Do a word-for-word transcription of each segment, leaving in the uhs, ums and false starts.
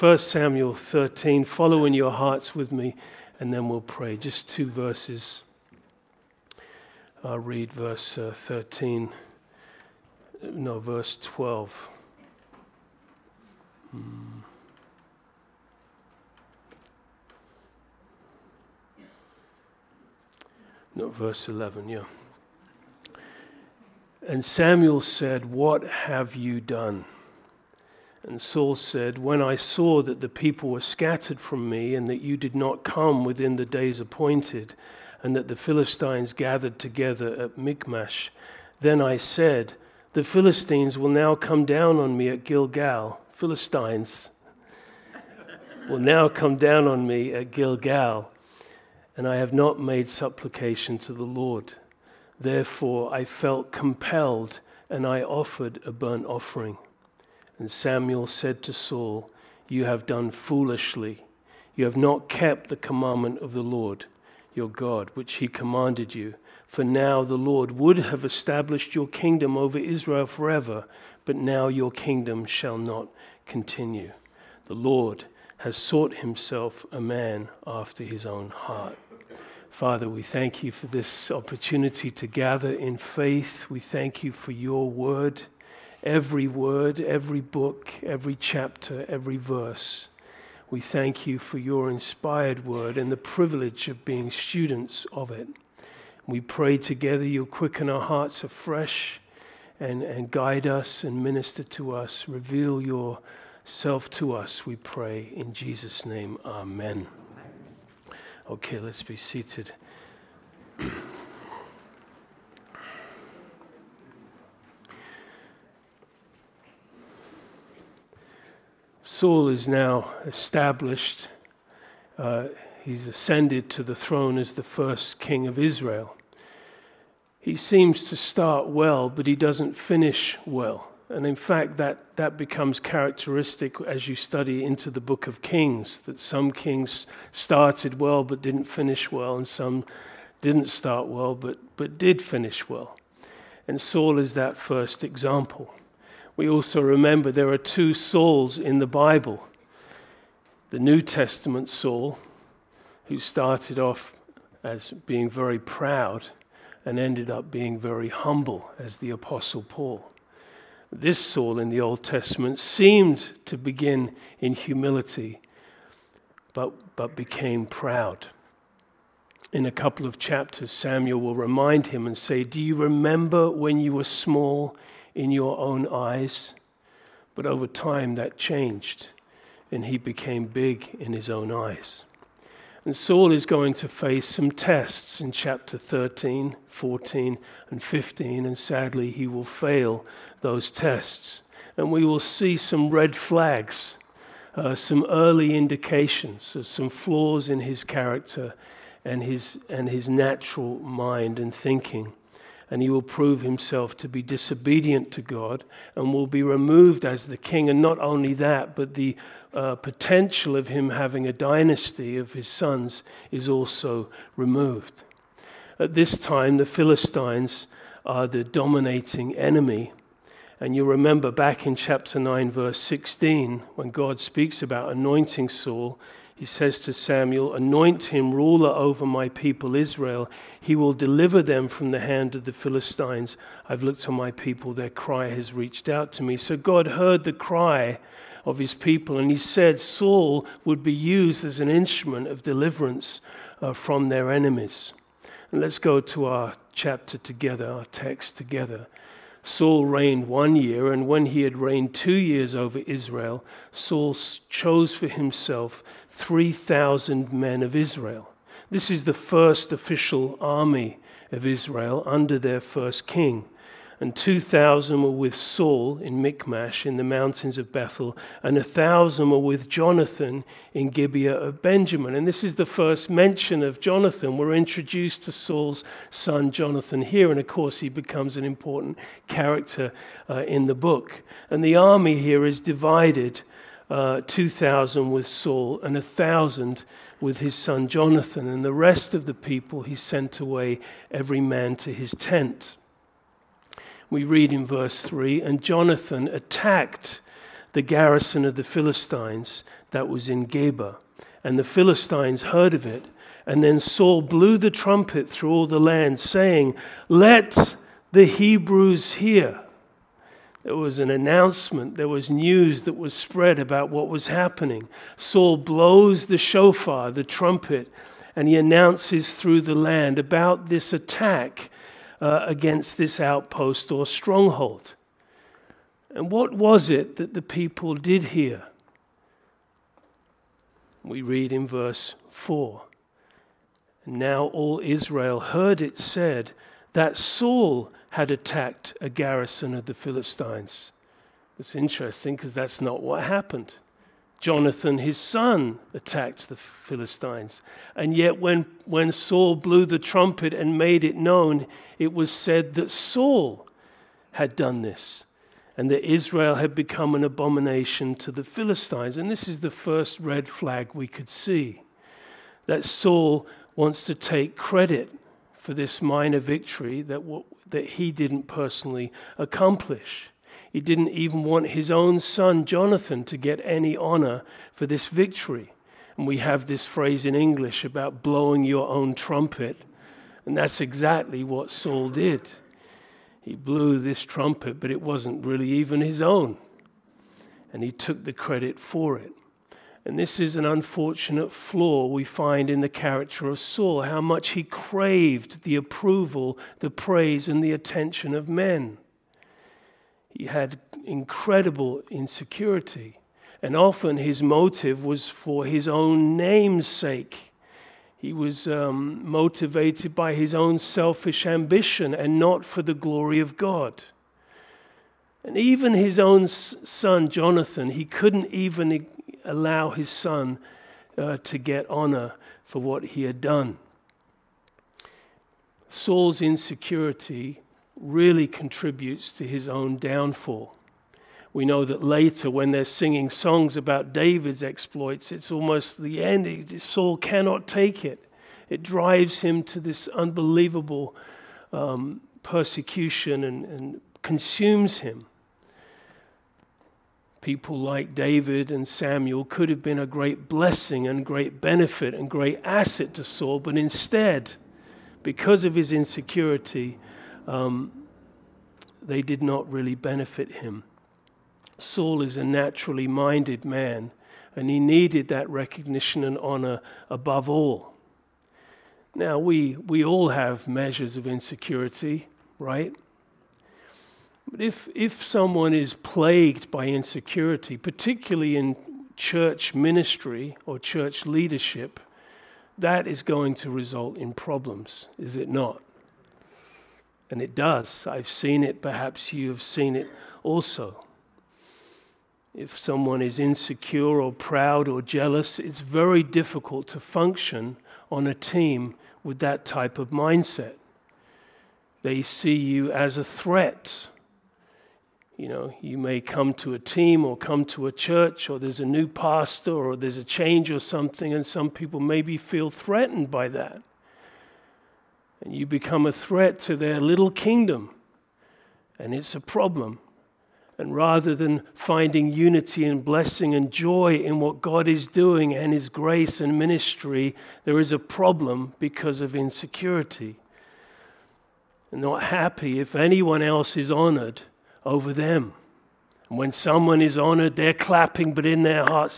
First Samuel thirteen, follow in your hearts with me, and then we'll pray. Just two verses. I'll read verse uh, thirteen, no, verse twelve. Hmm. No, verse eleven, yeah. And Samuel said, what have you done? And Saul said, when I saw that the people were scattered from me, and that you did not come within the days appointed, and that the Philistines gathered together at Michmash, then I said, the Philistines will now come down on me at Gilgal. Philistines will now come down on me at Gilgal, and I have not made supplication to the Lord. Therefore I felt compelled, and I offered a burnt offering. And Samuel said to Saul, you have done foolishly. You have not kept the commandment of the Lord, your God, which he commanded you. For now the Lord would have established your kingdom over Israel forever, but now your kingdom shall not continue. The Lord has sought himself a man after his own heart. Father, we thank you for this opportunity to gather in faith. We thank you for your word, every word, every book, every chapter, every verse. We thank you for your inspired word and the privilege of being students of it. We pray together you'll quicken our hearts afresh and, and guide us and minister to us. Reveal yourself to us, we pray. In Jesus' name, amen. Okay, let's be seated. Saul is now established. Uh, he's ascended to the throne as the first king of Israel. He seems to start well, but he doesn't finish well. And in fact, that, that becomes characteristic as you study into the book of Kings, that some kings started well but didn't finish well, and some didn't start well but, but did finish well. And Saul is that first example. We also remember there are two Sauls in the Bible. The New Testament Saul, who started off as being very proud and ended up being very humble as the Apostle Paul. This Saul in the Old Testament seemed to begin in humility, but, but became proud. In a couple of chapters, Samuel will remind him and say, do you remember when you were small in your own eyes? But over time that changed, and he became big in his own eyes. And Saul is going to face some tests in chapter thirteen, fourteen, and fifteen, and sadly he will fail those tests. And we will see some red flags, uh, some early indications of some flaws in his character and his, and his natural mind and thinking. And he will prove himself to be disobedient to God and will be removed as the king. And not only that, but the uh, potential of him having a dynasty of his sons is also removed. At this time, the Philistines are the dominating enemy. And you remember back in chapter nine, verse sixteen, when God speaks about anointing Saul, he says to Samuel, anoint him ruler over my people Israel. He will deliver them from the hand of the Philistines. I've looked on my people, their cry has reached out to me. So God heard the cry of his people, and he said Saul would be used as an instrument of deliverance uh, from their enemies. And let's go to our chapter together, our text together. Saul reigned one year, and when he had reigned two years over Israel, Saul chose for himself three thousand men of Israel. This is the first official army of Israel under their first king. And two thousand were with Saul in Michmash in the mountains of Bethel, and a thousand were with Jonathan in Gibeah of Benjamin. And this is the first mention of Jonathan. We're introduced to Saul's son Jonathan here, and of course he becomes an important character uh, in the book. And the army here is divided, uh, two thousand with Saul and a thousand with his son Jonathan. And the rest of the people he sent away, every man to his tent. We read in verse three, and Jonathan attacked the garrison of the Philistines that was in Geba. And the Philistines heard of it. And then Saul blew the trumpet through all the land, saying, "Let the Hebrews hear." There was an announcement, there was news that was spread about what was happening. Saul blows the shofar, the trumpet, and he announces through the land about this attack uh, against this outpost or stronghold. And what was it that the people did hear? We read in verse four. "And now all Israel heard it said that Saul had attacked a garrison of the Philistines." It's interesting because that's not what happened. Jonathan, his son, attacked the Philistines. And yet when, when Saul blew the trumpet and made it known, it was said that Saul had done this, and that Israel had become an abomination to the Philistines. And this is the first red flag we could see, that Saul wants to take credit for this minor victory that, that he didn't personally accomplish. He didn't even want his own son, Jonathan, to get any honor for this victory. And we have this phrase in English about blowing your own trumpet. And that's exactly what Saul did. He blew this trumpet, but it wasn't really even his own. And he took the credit for it. And this is an unfortunate flaw we find in the character of Saul, how much he craved the approval, the praise, and the attention of men. He had incredible insecurity, and often his motive was for his own name's sake. He was um, motivated by his own selfish ambition and not for the glory of God. And even his own son, Jonathan, he couldn't even allow his son uh, to get honor for what he had done. Saul's insecurity really contributes to his own downfall. We know that later when they're singing songs about David's exploits, it's almost the end. Saul cannot take it. It drives him to this unbelievable um, persecution and, and consumes him. People like David and Samuel could have been a great blessing and great benefit and great asset to Saul, but instead, because of his insecurity, um, they did not really benefit him. Saul is a naturally minded man, and he needed that recognition and honor above all. Now, we, we all have measures of insecurity, right? But if, if someone is plagued by insecurity, particularly in church ministry or church leadership, that is going to result in problems, is it not? And it does. I've seen it. Perhaps you have seen it also. If someone is insecure or proud or jealous, it's very difficult to function on a team with that type of mindset. They see you as a threat. You know, you may come to a team or come to a church, or there's a new pastor or there's a change or something, and some people maybe feel threatened by that. And you become a threat to their little kingdom, and it's a problem. And rather than finding unity and blessing and joy in what God is doing and His grace and ministry, there is a problem because of insecurity. And not happy if anyone else is honored over them. And when someone is honored, they're clapping, but in their hearts,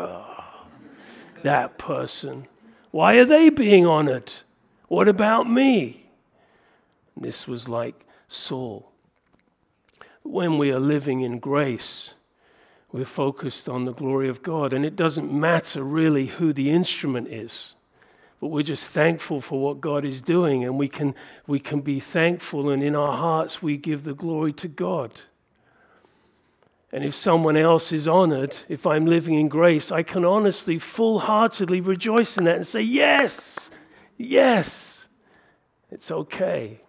that person, why are they being honored? What about me? And this was like Saul. When we are living in grace, we're focused on the glory of God, and it doesn't matter really who the instrument is, but we're just thankful for what God is doing, and we can we can be thankful, and in our hearts we give the glory to God. And if someone else is honored, if I'm living in grace, I can honestly, full-heartedly rejoice in that and say, yes, yes, it's okay.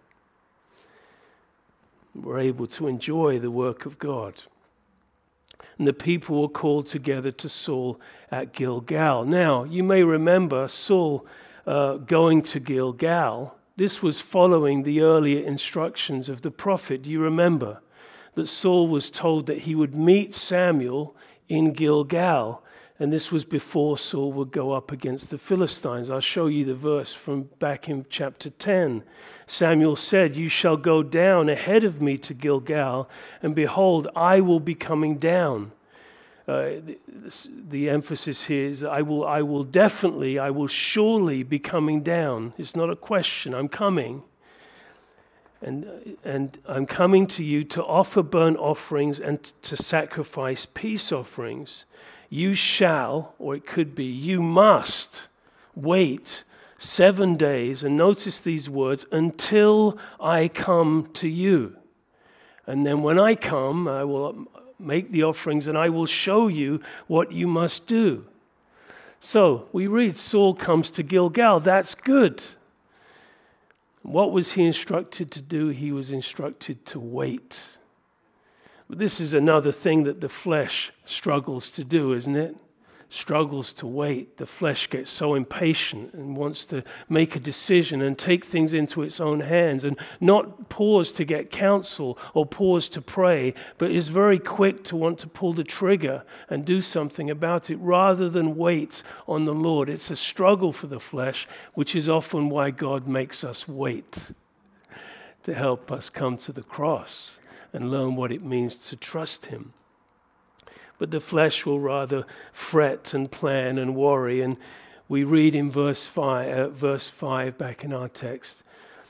We're able to enjoy the work of God. And the people were called together to Saul at Gilgal. Now, you may remember Saul uh, going to Gilgal. This was following the earlier instructions of the prophet. Do you remember? that Saul was told that he would meet Samuel in Gilgal. And this was before Saul would go up against the Philistines. I'll show you the verse from back in chapter ten. Samuel said, "You shall go down ahead of me to Gilgal, and behold, I will be coming down." Uh, the, the emphasis here is I will, I will definitely, I will surely be coming down. It's not a question, I'm coming. And, and I'm coming to you to offer burnt offerings and to sacrifice peace offerings. You shall, or it could be, you must wait seven days, and notice these words, until I come to you. And then when I come, I will make the offerings and I will show you what you must do. So we read Saul comes to Gilgal. That's good. What was he instructed to do? He was instructed to wait. This is another thing that the flesh struggles to do, isn't it? Struggles to wait. The flesh gets so impatient and wants to make a decision and take things into its own hands and not pause to get counsel or pause to pray, but is very quick to want to pull the trigger and do something about it rather than wait on the Lord. It's a struggle for the flesh, which is often why God makes us wait, to help us come to the cross and learn what it means to trust him. But the flesh will rather fret and plan and worry. And we read in verse five, uh, verse five back in our text,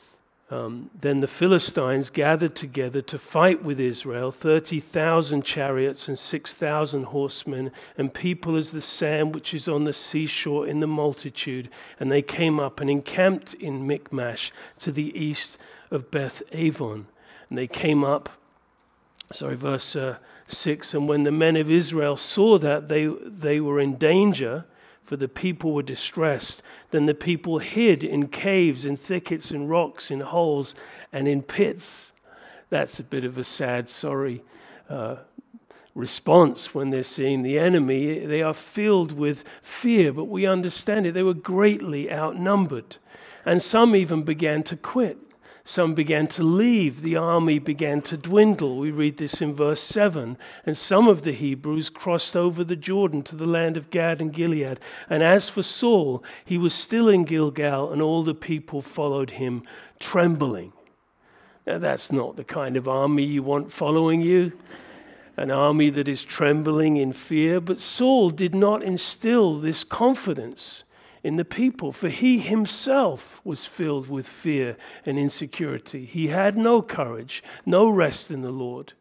um, then the Philistines gathered together to fight with Israel, thirty thousand chariots and six thousand horsemen, and people as the sand which is on the seashore in the multitude. And they came up and encamped in Michmash to the east of Beth Avon. And they came up Sorry, verse uh, six, and when the men of Israel saw that they, they were in danger, for the people were distressed, then the people hid in caves, in thickets, in rocks, in holes, and in pits. That's a bit of a sad, sorry uh, response when they're seeing the enemy. They are filled with fear, but we understand it. They were greatly outnumbered, and some even began to quit. Some began to leave. The army began to dwindle. We read this in verse seven. And some of the Hebrews crossed over the Jordan to the land of Gad and Gilead. And as for Saul, he was still in Gilgal, and all the people followed him, trembling. Now, that's not the kind of army you want following you, an army that is trembling in fear. But Saul did not instill this confidence in the people, for he himself was filled with fear and insecurity. He had no courage, no rest in the Lord.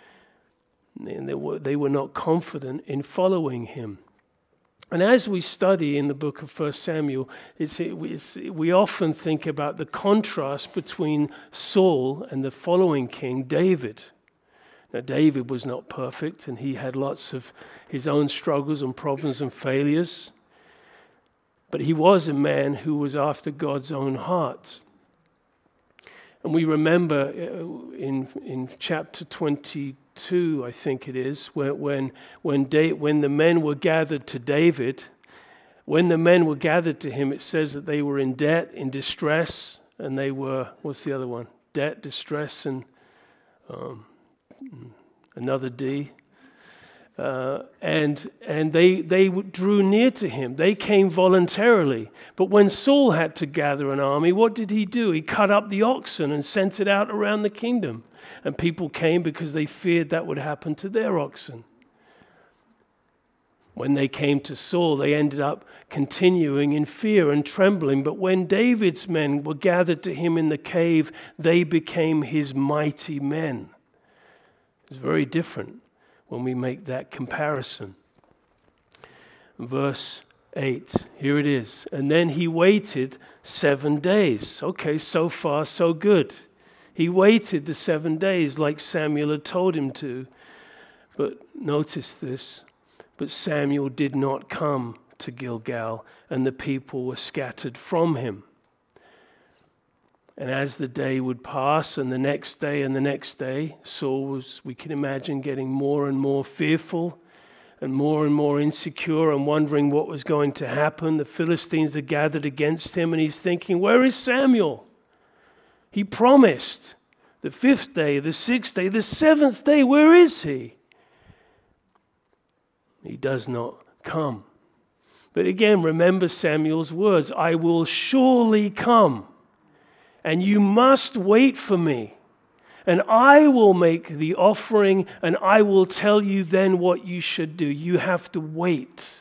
And they were, they were not confident in following him. And as we study in the book of First Samuel, it's, it's, we often think about the contrast between Saul and the following king, David. Now, David was not perfect, and he had lots of his own struggles and problems and failures. But he was a man who was after God's own heart. And we remember in in chapter twenty-two, I think it is, where, when when da- when the men were gathered to David, when the men were gathered to him, it says that they were in debt, in distress, and they were, what's the other one? Debt, distress, and um, another D. Uh, and and they they drew near to him. They came voluntarily. But when Saul had to gather an army, what did he do? He cut up the oxen and sent it out around the kingdom. And people came because they feared that would happen to their oxen. When they came to Saul, they ended up continuing in fear and trembling. But when David's men were gathered to him in the cave, they became his mighty men. It's very different when we make that comparison. Verse eight, here it is. And then he waited seven days. Okay, so far so good. He waited the seven days like Samuel had told him to. But notice this, but Samuel did not come to Gilgal, and the people were scattered from him. And as the day would pass, and the next day and the next day, Saul was, we can imagine, getting more and more fearful and more and more insecure and wondering what was going to happen. The Philistines are gathered against him, and he's thinking, where is Samuel? He promised The fifth day, the sixth day, the seventh day, where is he? He does not come. But again, remember Samuel's words, I will surely come, and you must wait for me, and I will make the offering, and I will tell you then what you should do. You have to wait.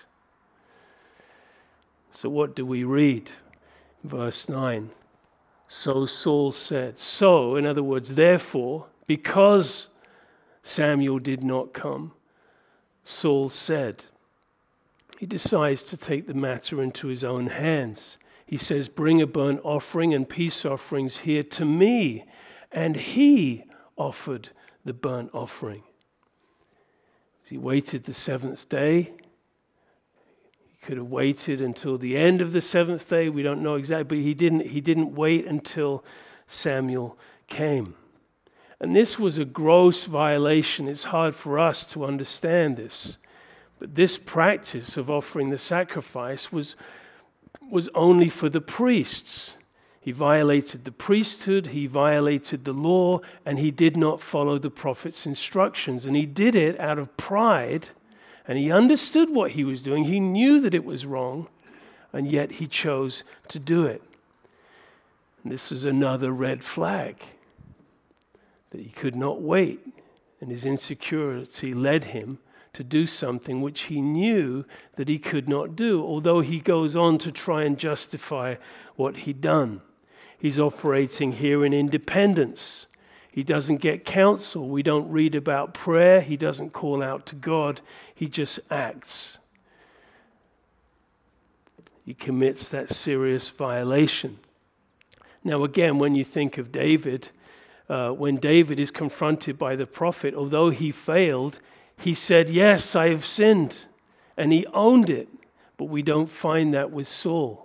So what do we read? Verse nine. So Saul said. So, in other words, therefore, because Samuel did not come, Saul said. He decides to take the matter into his own hands. He says, bring a burnt offering and peace offerings here to me. And he offered the burnt offering. He waited the seventh day. He could have waited until the end of the seventh day. We don't know exactly, but he didn't, he didn't wait until Samuel came. And this was a gross violation. It's hard for us to understand this. But this practice of offering the sacrifice was, was only for the priests. He violated the priesthood, he violated the law, and he did not follow the prophet's instructions. And he did it out of pride, and he understood what he was doing. He knew that it was wrong, and yet he chose to do it. And this is another red flag, that he could not wait, and his insecurity led him to do something which he knew that he could not do, although he goes on to try and justify what he'd done. He's operating here in independence. He doesn't get counsel. We don't read about prayer. He doesn't call out to God. He just acts. He commits that serious violation. Now again, when you think of David, uh, when David is confronted by the prophet, although he failed, he said, yes, I have sinned, and he owned it, but we don't find that with Saul.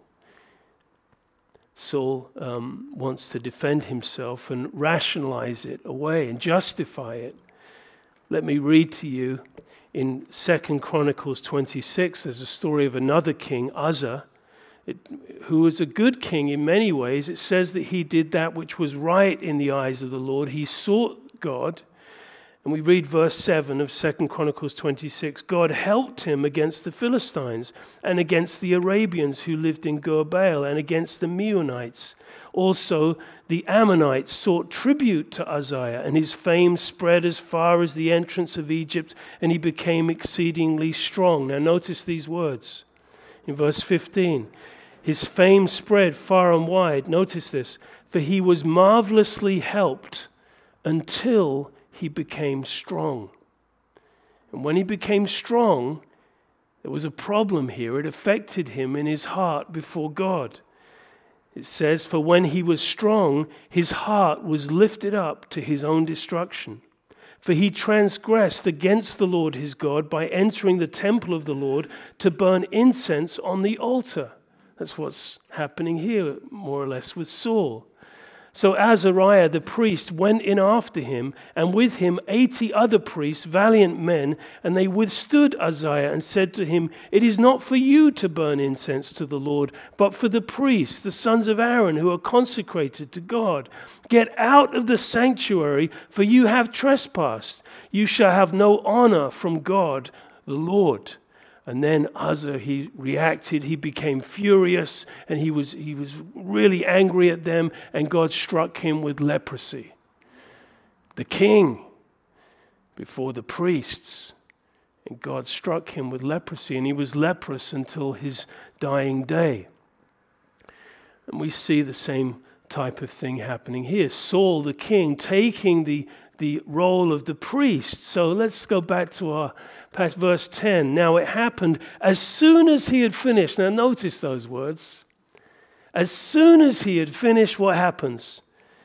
Saul um, wants to defend himself and rationalize it away and justify it. Let me read to you in Second Chronicles twenty-six, there's a story of another king, Uzzah, it, who was a good king in many ways. It says that he did that which was right in the eyes of the Lord. He sought God. And we read verse seven of Second Chronicles twenty-six. God helped him against the Philistines and against the Arabians who lived in Gur-baal and against the Meunites. Also, the Ammonites sought tribute to Uzziah, and his fame spread as far as the entrance of Egypt, and he became exceedingly strong. Now notice these words in verse fifteen. His fame spread far and wide. Notice this. For he was marvelously helped until he became strong. And when he became strong, there was a problem here. It affected him in his heart before God. It says, for when he was strong, his heart was lifted up to his own destruction. For he transgressed against the Lord his God by entering the temple of the Lord to burn incense on the altar. That's what's happening here, more or less, with Saul. So Azariah the priest went in after him, and with him eighty other priests, valiant men, and they withstood Uzziah and said to him, it is not for you to burn incense to the Lord, but for the priests, the sons of Aaron, who are consecrated to God. Get out of the sanctuary, for you have trespassed. You shall have no honor from God, the Lord. And then Uzzah, he reacted, he became furious, and he was, he was really angry at them, and God struck him with leprosy. The king before the priests, and God struck him with leprosy, and he was leprous until his dying day. And we see the same type of thing happening here. Saul, the king, taking the the role of the priest. So let's go back to our past verse ten. Now it happened as soon as he had finished. Now notice those words. As soon as he had finished, what happens?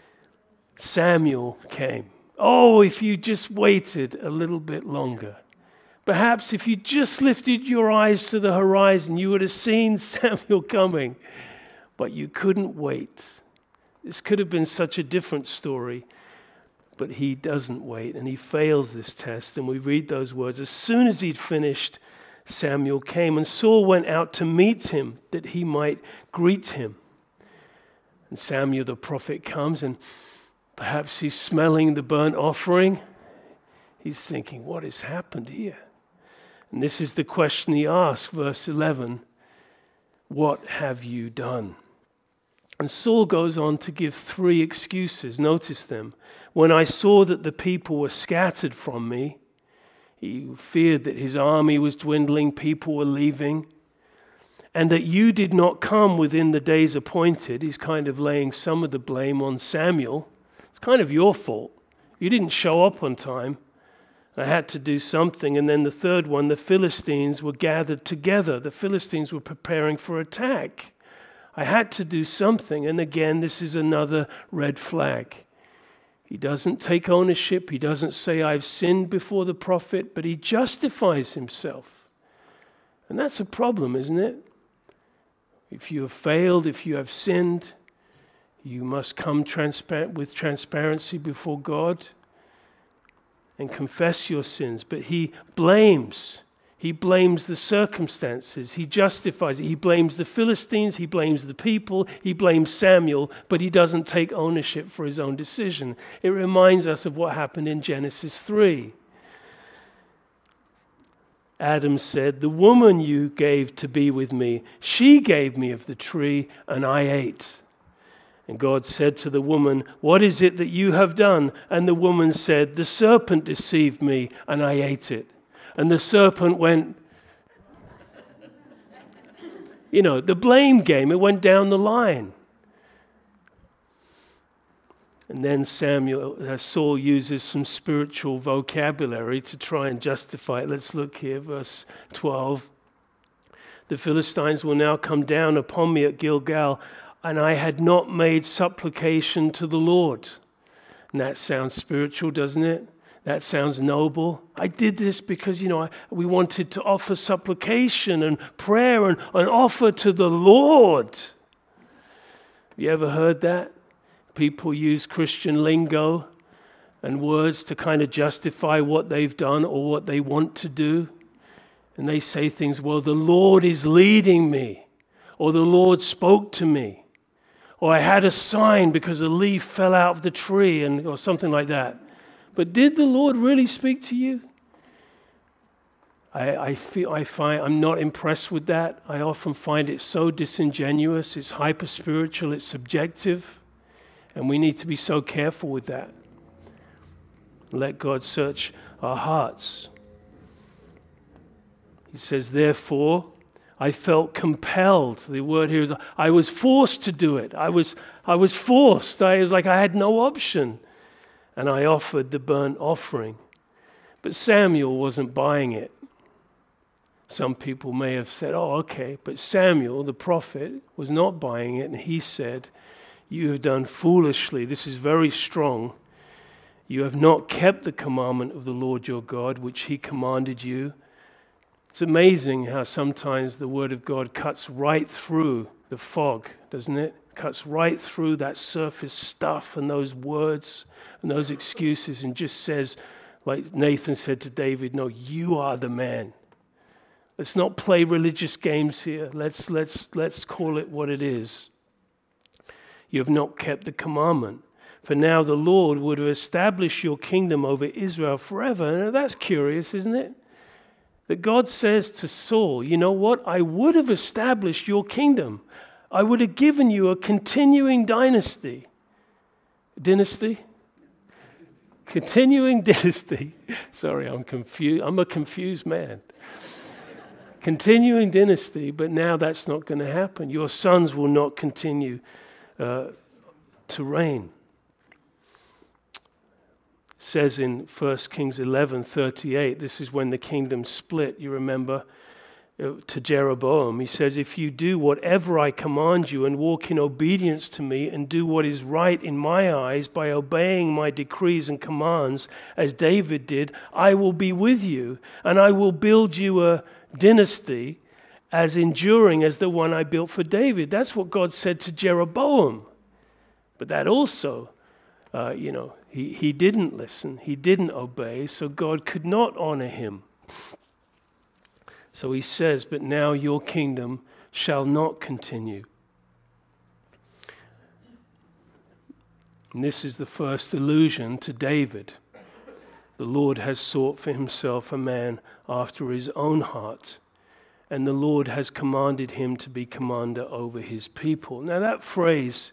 Samuel came. Oh, if you just waited a little bit longer. Perhaps if you just lifted your eyes to the horizon, you would have seen Samuel coming. But you couldn't wait. This could have been such a different story. But he doesn't wait, and he fails this test. And we read those words. As soon as he'd finished, Samuel came, and Saul went out to meet him, that he might greet him. And Samuel the prophet comes, and Perhaps he's smelling the burnt offering. He's thinking, what has happened here? And this is the question he asks, verse eleven. What have you done? And Saul goes on to give three excuses. Notice them. When I saw that the people were scattered from me, he feared that his army was dwindling, people were leaving, and that you did not come within the days appointed. He's kind of laying some of the blame on Samuel. It's kind of your fault. You didn't show up on time. I had to do something. And then the third one, the Philistines were gathered together. The Philistines were preparing for attack. I had to do something. And again, this is another red flag. He doesn't take ownership. He doesn't say, I've sinned before the prophet, but he justifies himself. And that's a problem, isn't it? If you have failed, if you have sinned, you must come transparent with transparency before God and confess your sins. But he blames. He blames the circumstances. He justifies it. He blames the Philistines. He blames the people. He blames Samuel, but he doesn't take ownership for his own decision. It reminds us of what happened in Genesis three. Adam said, the woman you gave to be with me, she gave me of the tree, and I ate. And God said to the woman, what is it that you have done? And the woman said, the serpent deceived me, and I ate it. And the serpent went, you know, the blame game, it went down the line. And then Samuel, uh, Saul uses some spiritual vocabulary to try and justify it. Let's look here, verse twelve. The Philistines will now come down upon me at Gilgal, and I had not made supplication to the Lord. And that sounds spiritual, doesn't it? That sounds noble. I did this because, you know, I, we wanted to offer supplication and prayer and an offer to the Lord. Have you ever heard that? People use Christian lingo and words to kind of justify what they've done or what they want to do. And they say things, well, the Lord is leading me, or the Lord spoke to me, or I had a sign because a leaf fell out of the tree, and or something like that. But did the Lord really speak to you? I, I feel I find I'm not impressed with that. I often find it so disingenuous. It's hyper spiritual. It's subjective, and we need to be so careful with that. Let God search our hearts. He says, therefore, I felt compelled. The word here is, I was forced to do it. I was, I was forced. I was like, I had no option. And I offered the burnt offering. But Samuel wasn't buying it. Some people may have said, oh, okay. But Samuel, the prophet, was not buying it. And he said, you have done foolishly. This is very strong. You have not kept the commandment of the Lord your God, which he commanded you. It's amazing how sometimes the word of God cuts right through the fog, doesn't it? Cuts right through that surface stuff and those words and those excuses and just says, like Nathan said to David, no, you are the man. Let's not play religious games here. Let's, let's, let's call it what it is. You have not kept the commandment. For now the Lord would have established your kingdom over Israel forever. Now that's curious, isn't it? That God says to Saul, you know what? I would have established your kingdom. I would have given you a continuing dynasty. Dynasty? Continuing dynasty. Sorry, I'm confused. I'm a confused man. Continuing dynasty, but now that's not going to happen. Your sons will not continue uh, to reign. Says in First Kings eleven thirty-eight, this is when the kingdom split, you remember, to Jeroboam. He says, if you do whatever I command you and walk in obedience to me and do what is right in my eyes by obeying my decrees and commands, as David did, I will be with you, and I will build you a dynasty as enduring as the one I built for David. That's what God said to Jeroboam. But that also, uh, you know, He, he didn't listen. He didn't obey, so God could not honor him. So he says, but now your kingdom shall not continue. And this is the first allusion to David. The Lord has sought for himself a man after his own heart, and the Lord has commanded him to be commander over his people. Now that phrase,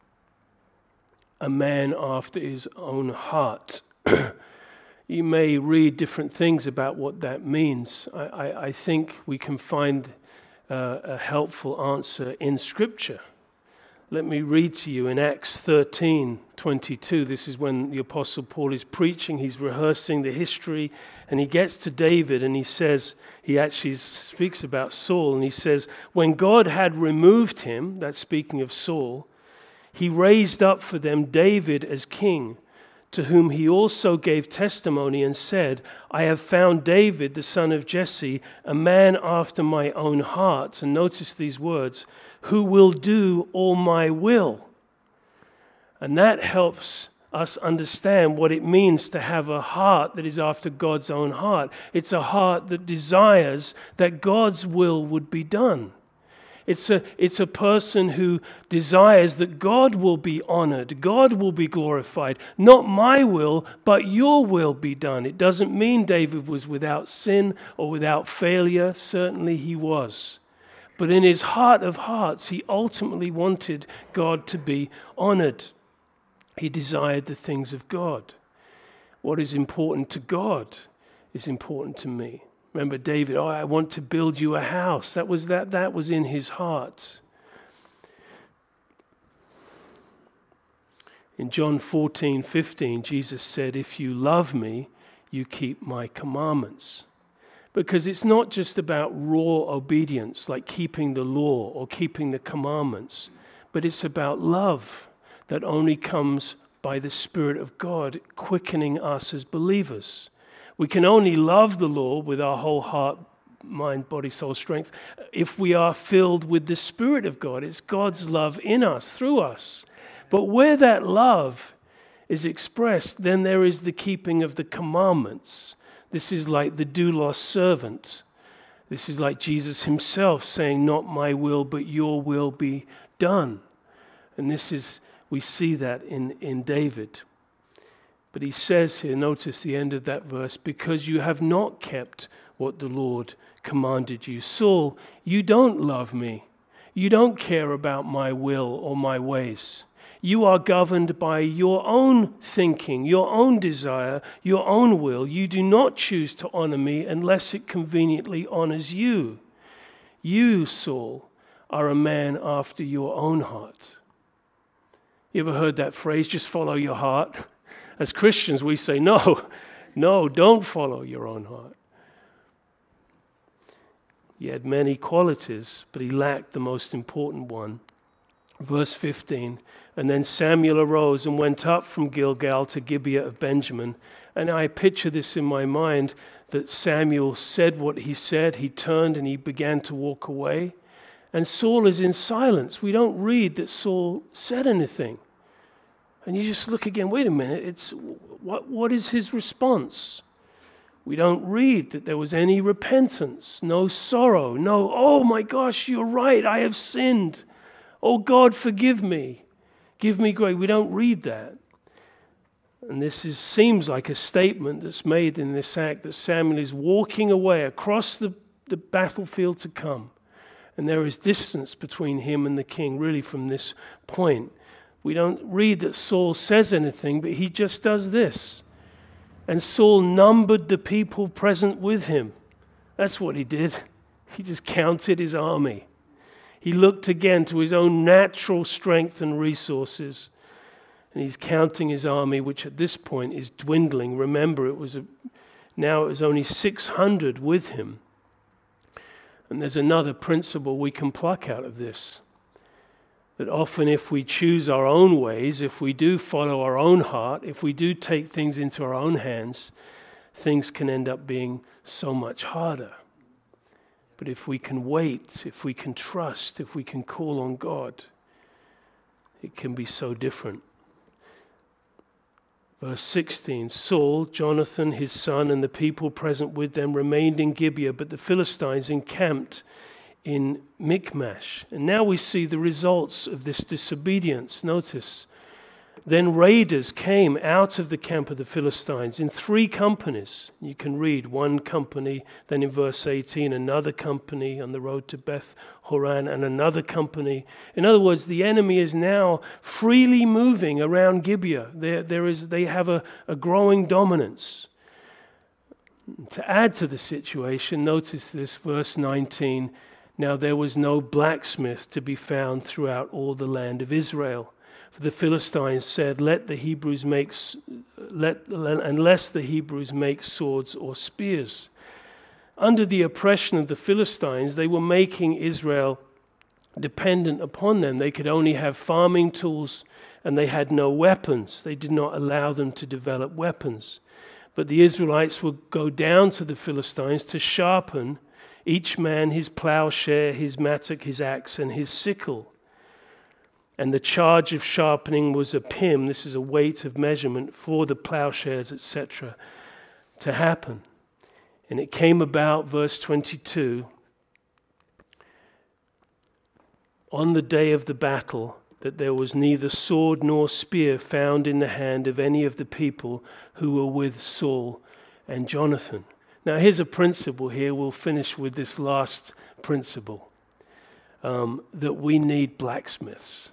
a man after his own heart, you may read different things about what that means. I, I, I think we can find uh, a helpful answer in Scripture. Let me read to you in Acts thirteen twenty-two. This is when the Apostle Paul is preaching. He's rehearsing the history, and he gets to David, and he says, he actually speaks about Saul, and he says, when God had removed him, that's speaking of Saul, he raised up for them David as king, to whom he also gave testimony and said, I have found David, the son of Jesse, a man after my own heart. And notice these words, who will do all my will. And that helps us understand what it means to have a heart that is after God's own heart. It's a heart that desires that God's will would be done. It's a, it's a person who desires that God will be honored, God will be glorified. Not my will, but your will be done. It doesn't mean David was without sin or without failure. Certainly he was. But in his heart of hearts, he ultimately wanted God to be honored. He desired the things of God. What is important to God is important to me. Remember David, oh, I want to build you a house. That was that, that was in his heart. In John fourteen fifteen, Jesus said, if you love me, you keep my commandments. Because it's not just about raw obedience, like keeping the law or keeping the commandments, but it's about love that only comes by the Spirit of God quickening us as believers. We can only love the Lord with our whole heart, mind, body, soul, strength if we are filled with the Spirit of God. It's God's love in us, through us. But where that love is expressed, then there is the keeping of the commandments. This is like the doulos servant. This is like Jesus himself saying, not my will, but your will be done. And this is, we see that in, in David. But he says here, notice the end of that verse, because you have not kept what the Lord commanded you. Saul, you don't love me. You don't care about my will or my ways. You are governed by your own thinking, your own desire, your own will. You do not choose to honor me unless it conveniently honors you. You, Saul, are a man after your own heart. You ever heard that phrase, just follow your heart? As Christians, we say, no, no, don't follow your own heart. He had many qualities, but he lacked the most important one. Verse fifteen, and then Samuel arose and went up from Gilgal to Gibeah of Benjamin. And I picture this in my mind, that Samuel said what he said, he turned and he began to walk away. And Saul is in silence. We don't read that Saul said anything. And you just look again, wait a minute, it's what what is his response? We don't read that there was any repentance, no sorrow, no, oh my gosh, you're right, I have sinned. Oh God, forgive me. Give me grace. We don't read that. And this is, seems like a statement that's made in this act that Samuel is walking away across the, the battlefield to come. And there is distance between him and the king, really, from this point. We don't read that Saul says anything, but he just does this. And Saul numbered the people present with him. That's what he did. He just counted his army. He looked again to his own natural strength and resources. And he's counting his army, which at this point is dwindling. Remember, it was a, now it was only six hundred with him. And there's another principle we can pluck out of this. That often if we choose our own ways, if we do follow our own heart, if we do take things into our own hands, things can end up being so much harder. But if we can wait, if we can trust, if we can call on God, it can be so different. Verse sixteen, Saul, Jonathan, his son, and the people present with them remained in Gibeah, but the Philistines encamped in Michmash. And now we see the results of this disobedience. Notice, Then raiders came out of the camp of the Philistines in three companies. You can read one company, then in verse eighteen, another company on the road to Beth Horon, and another company. In other words, the enemy is now freely moving around Gibeah. There, there is, they have a, a growing dominance. To add to the situation, notice this, verse nineteen. Now there was no blacksmith to be found throughout all the land of Israel. For the Philistines said, Let the Hebrews make, let, unless the Hebrews make swords or spears. Under the oppression of the Philistines, they were making Israel dependent upon them. They could only have farming tools, and they had no weapons. They did not allow them to develop weapons. But the Israelites would go down to the Philistines to sharpen each man his plowshare, his mattock, his axe, and his sickle. And the charge of sharpening was a pim, this is a weight of measurement for the plowshares, et cetera, to happen. And it came about, verse twenty-two, on the day of the battle, that there was neither sword nor spear found in the hand of any of the people who were with Saul and Jonathan. Now here's a principle here. We'll finish with this last principle, um, that we need blacksmiths.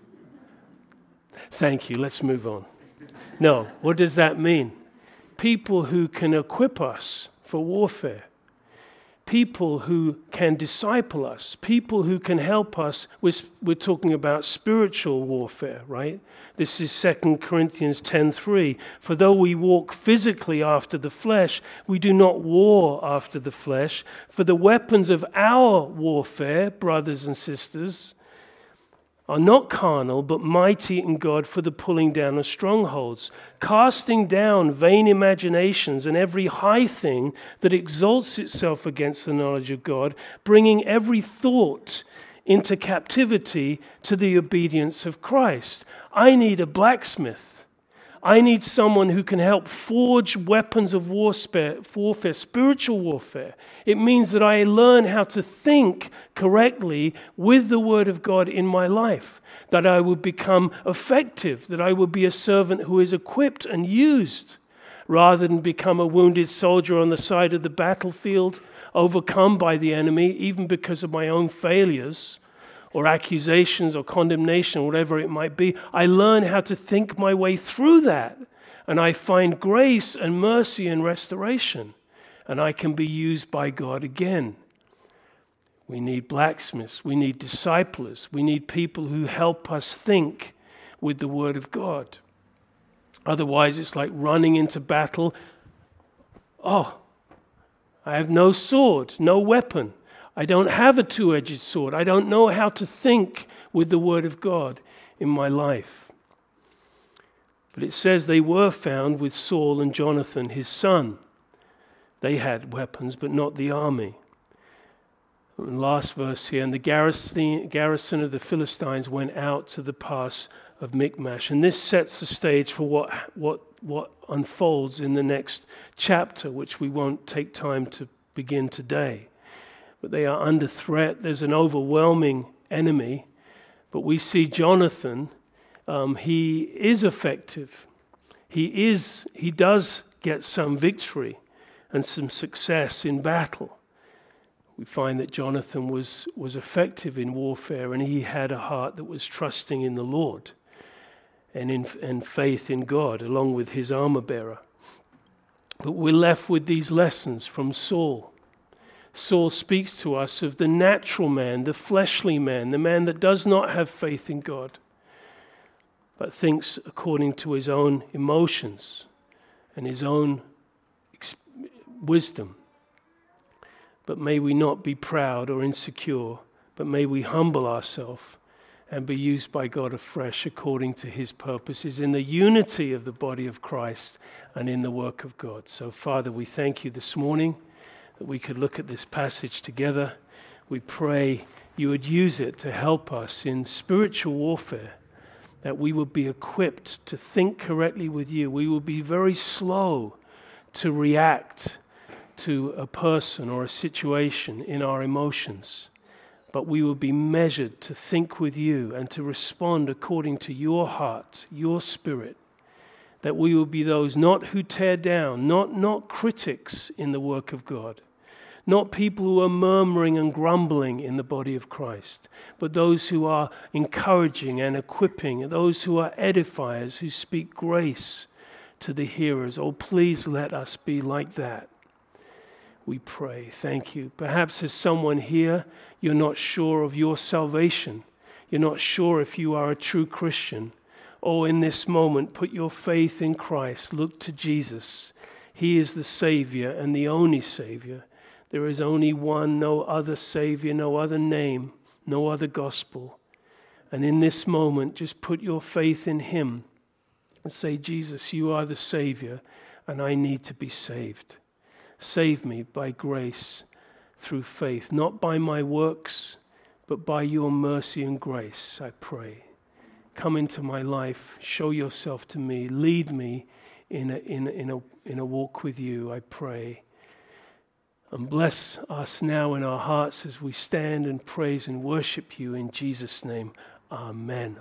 Thank you. Let's move on. No, what does that mean? People who can equip us for warfare. People who can disciple us. People who can help us. We're, we're talking about spiritual warfare, right? This is Second Corinthians ten three. For though we walk physically after the flesh, we do not war after the flesh. For the weapons of our warfare, brothers and sisters, are not carnal, but mighty in God for the pulling down of strongholds, casting down vain imaginations and every high thing that exalts itself against the knowledge of God, bringing every thought into captivity to the obedience of Christ. I need a blacksmith. I need someone who can help forge weapons of warfare, warfare, spiritual warfare. It means that I learn how to think correctly with the Word of God in my life, that I would become effective, that I would be a servant who is equipped and used, rather than become a wounded soldier on the side of the battlefield, overcome by the enemy, even because of my own failures, or accusations or condemnation, whatever it might be. I learn how to think my way through that, and I find grace and mercy and restoration, and I can be used by God again. We need blacksmiths, we need disciplers, we need people who help us think with the Word of God. Otherwise, it's like running into battle. Oh, I have no sword, no weapon. I don't have a two-edged sword. I don't know how to think with the Word of God in my life. But it says they were found with Saul and Jonathan, his son. They had weapons, but not the army. And last verse here, and the garrison, garrison of the Philistines went out to the pass of Michmash. And this sets the stage for what, what, what unfolds in the next chapter, which we won't take time to begin today. But they are under threat. There's an overwhelming enemy. But we see Jonathan, um, he is effective. He is, he does get some victory and some success in battle. We find that Jonathan was, was effective in warfare, and he had a heart that was trusting in the Lord and in and faith in God, along with his armor bearer. But we're left with these lessons from Saul. Saul speaks to us of the natural man, the fleshly man, the man that does not have faith in God, but thinks according to his own emotions and his own ex- wisdom. But may we not be proud or insecure, but may we humble ourselves and be used by God afresh according to his purposes in the unity of the body of Christ and in the work of God. So, Father, we thank you this morning that we could look at this passage together. We pray you would use it to help us in spiritual warfare, that we would be equipped to think correctly with you. We will be very slow to react to a person or a situation in our emotions, but we will be measured to think with you and to respond according to your heart, your spirit. That we will be those not who tear down, not, not critics in the work of God, not people who are murmuring and grumbling in the body of Christ, but those who are encouraging and equipping, those who are edifiers, who speak grace to the hearers. Oh, please let us be like that. We pray. Thank you. Perhaps there's someone here, you're not sure of your salvation. You're not sure if you are a true Christian. Oh, in this moment, put your faith in Christ. Look to Jesus. He is the Savior and the only Savior. There is only one, no other Savior, no other name, no other gospel. And in this moment, just put your faith in Him and say, Jesus, you are the Savior, and I need to be saved. Save me by grace through faith, not by my works, but by your mercy and grace, I pray. Come into my life, show yourself to me, lead me in a, in a, in a, in a walk with you, I pray. And bless us now in our hearts as we stand and praise and worship you in Jesus' name. Amen.